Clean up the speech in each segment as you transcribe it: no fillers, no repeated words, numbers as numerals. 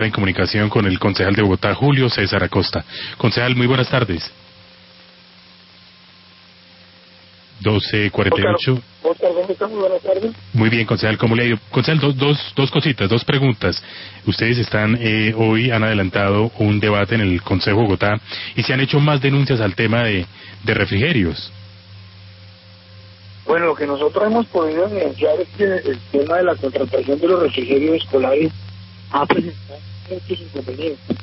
En comunicación con el concejal de Bogotá, Julio César Acosta. Concejal, muy buenas tardes. 12:48. Oscar, ¿dónde está? Muy buenas tardes. Muy bien, concejal, ¿cómo le ha ido? Concejal, dos cositas, dos preguntas. Ustedes hoy han adelantado un debate en el Consejo de Bogotá y se han hecho más denuncias al tema de refrigerios. Bueno, lo que nosotros hemos podido evidenciar es que el tema de la contratación de los refrigerios escolares ha presentado muchos inconvenientes.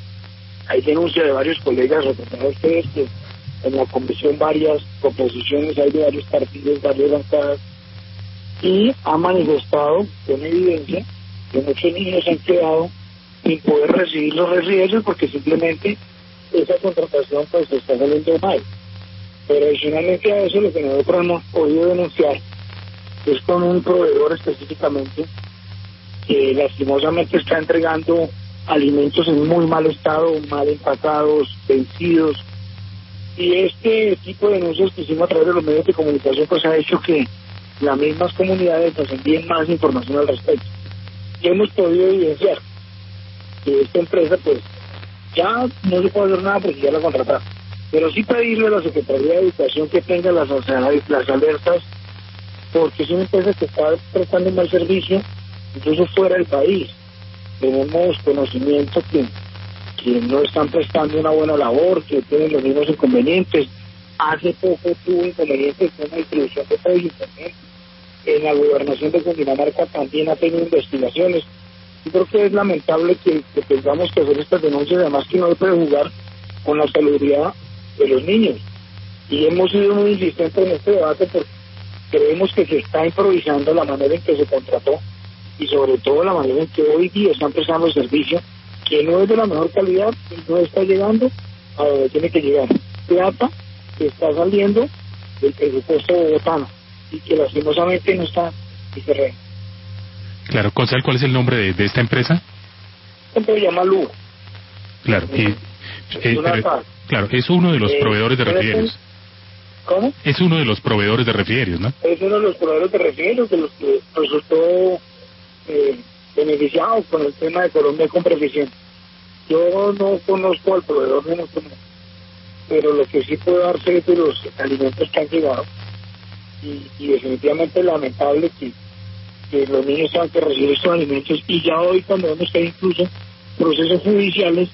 Hay denuncias de varios colegas, recordarán ustedes que en la comisión varias proposiciones hay de varios partidos, varias bancadas, y ha manifestado con evidencia que muchos niños han quedado sin poder recibir los refrigerios porque simplemente esa contratación pues está saliendo mal. Pero adicionalmente a eso, lo que nosotros hemos podido denunciar es con un proveedor específicamente que lastimosamente está entregando alimentos en muy mal estado, mal empacados, vencidos. Y este tipo de denuncias que hicimos a través de los medios de comunicación pues ha hecho que las mismas comunidades nos envíen más información al respecto. Y hemos podido evidenciar que esta empresa pues ya no se puede hacer nada porque ya la contrataron. Pero sí pedirle a la Secretaría de Educación que tenga las alertas, porque es una empresa que está prestando un mal servicio, incluso fuera del país. Tenemos conocimiento que no están prestando una buena labor, que tienen los mismos inconvenientes. Hace poco tuvo inconvenientes con la distribución de redes internet. En la gobernación de Cundinamarca también ha tenido investigaciones. Yo creo que es lamentable que tengamos que hacer estas denuncias, además que no puede jugar con la salubridad de los niños. Y hemos sido muy insistentes en este debate porque creemos que se está improvisando la manera en que se contrató y sobre todo la manera en que hoy día están prestando el servicio, que no es de la mejor calidad y no está llegando a donde tiene que llegar. Plata que está saliendo del presupuesto bogotano y que lastimosamente no está en terreno. Claro, concejal, ¿cuál es el nombre de esta empresa? Se llama Lugo. Claro, claro, es uno de los proveedores de refrigerios. ¿Cómo? Es uno de los proveedores de refrigerios, ¿no? Es uno de los proveedores de refrigerios de los que resultó beneficiado con el tema de Colombia Compra Eficiente. Yo no conozco al proveedor de nuestro mundo, pero lo que sí puedo dar fe de los alimentos que han llegado y definitivamente es lamentable que los niños tengan que recibir estos alimentos y ya hoy cuando vemos que hay incluso procesos judiciales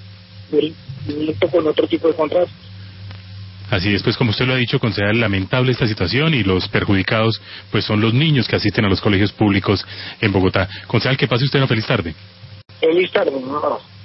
con otro tipo de contratos. Así es, pues como usted lo ha dicho, concejal, lamentable esta situación y los perjudicados pues son los niños que asisten a los colegios públicos en Bogotá. Concejal, que pase usted una feliz tarde. Feliz tarde, un abrazo.